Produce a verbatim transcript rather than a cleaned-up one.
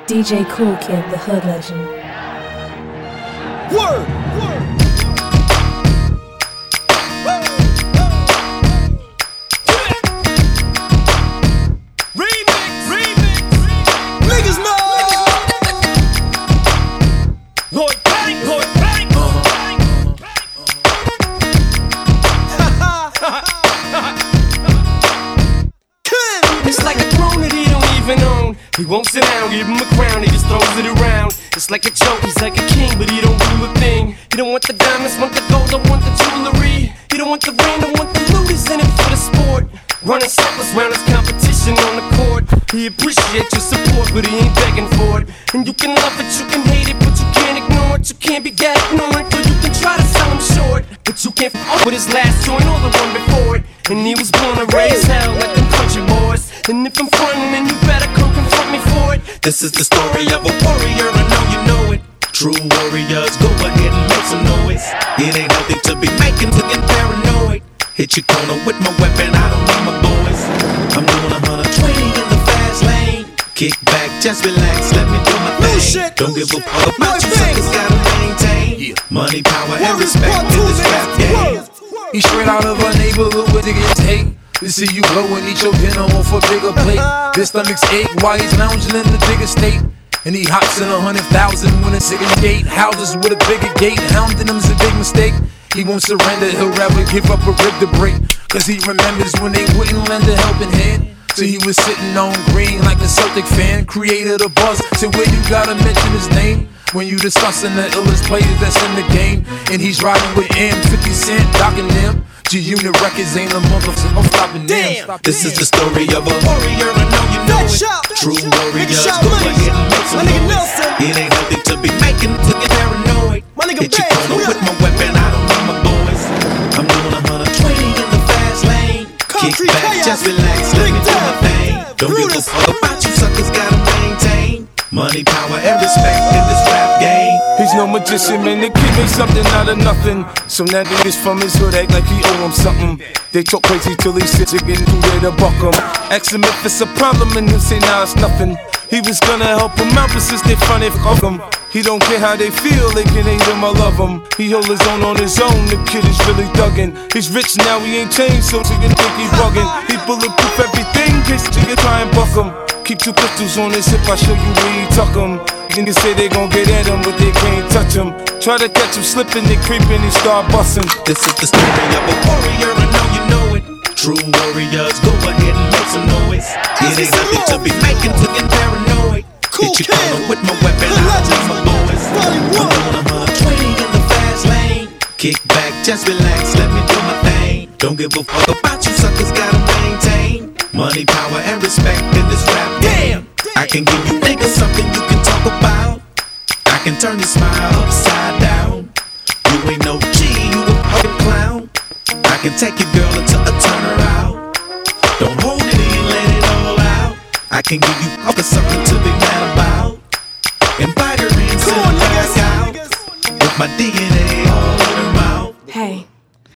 D J Cool Kid, the hood legend. Word, word. Remix, remix, niggas know. Lloyd Bank, Lloyd Bank, it's like a throne that he don't even own. He won't sit down, give him a crown, he just throws it around. It's like a joke, he's like a king, but he don't rule a thing. He don't want the diamonds, want the gold, don't want the jewelry. He don't want the rain, don't want the loot, he's in it for the sport. Running circles round his competition on the court. He appreciates your support, but he ain't begging for it. And you can love it, you can hate it, but you can't ignore it. You can't be that ignorant, or you can try to sell him short. But you can't f*** with his last joint or the one before it. And he was born to raise hell like them country boys. And if I'm frontin', then you better come confront me for it. This is the story of a warrior, I know you know it. True warriors, go ahead and make some noise. It ain't healthy to be making to get paranoid. Hit your corner with my weapon, I don't need my boys. I'm doing one hundred twenty in the fast lane. Kick back, just relax, let me do my thing. Shit, don't give a shit. fuck about you suckers, gotta maintain yeah. Money, power, and respect in this rap game. He's straight out of a neighborhood where niggas hate. To see you blow and eat your dinner off a bigger plate. His stomach's ache while he's lounging in the bigger state. And he hops in a hundred thousand when it's a gate. Houses with a bigger gate, hounding him's a big mistake. He won't surrender, he'll rather give up a rib to break. Cause he remembers when they wouldn't lend a helping hand. So he was sitting on green like a Celtic fan. Created a buzz, so where you gotta mention his name when you discussing the illest players that's in the game. And he's riding with M, fifty Cent, docking them. G-Unit Records ain't a motherfucker, I'm stopping them. This is the story of a warrior, I know you know it. True warriors, go ahead and make some noise. It ain't healthy to be making to get paranoid. Hit your corner with my weapon, I don't need my boys. I'm doing one hundred twenty in the fast lane. Kick back, just relax, let me do my thing. Don't give a fuck about you suckers, gotta maintain money, power, and respect in this rap game. He's no magician, man, the kid made something out of nothing. So now niggas from his hood act like he owe him something. They talk crazy till he sits again through there to buck him. Ask him if it's a problem and he'll say nah, it's nothing. He was gonna help him out, but since they funny, fuck him. He don't care how they feel, they can hate him or love him. He hold his own on his own, the kid is really thuggin'. He's rich now, he ain't changed, so you can think he buggin'. He bulletproof everything, case you can try and buck him. Keep two pistols on his hip, I show you where he tuck him. Niggas say they gon' get at him, but they can't touch him. Try to catch him slipping, they creeping, he start bustin'. This is the story of a warrior, I know you know it. True warriors, go ahead and make some noise. It ain't healthy to be making to get paranoid. Hit your corner with my weapon, I don't need my boys. I'm doing one hundred twenty in the fast lane. Kick back, just relax, let me do my thing. Don't give a fuck about you suckers, gotta maintain money, power, and respect in this rap game. I can give you niggas something you can talk about. I can turn your smile upside down. You ain't no G, you a fucking clown. I can take your girl into a turnaround. Don't hold it in, let it all out. I can give you fucking something to be mad about. Invite her in, send her back out. With my D N A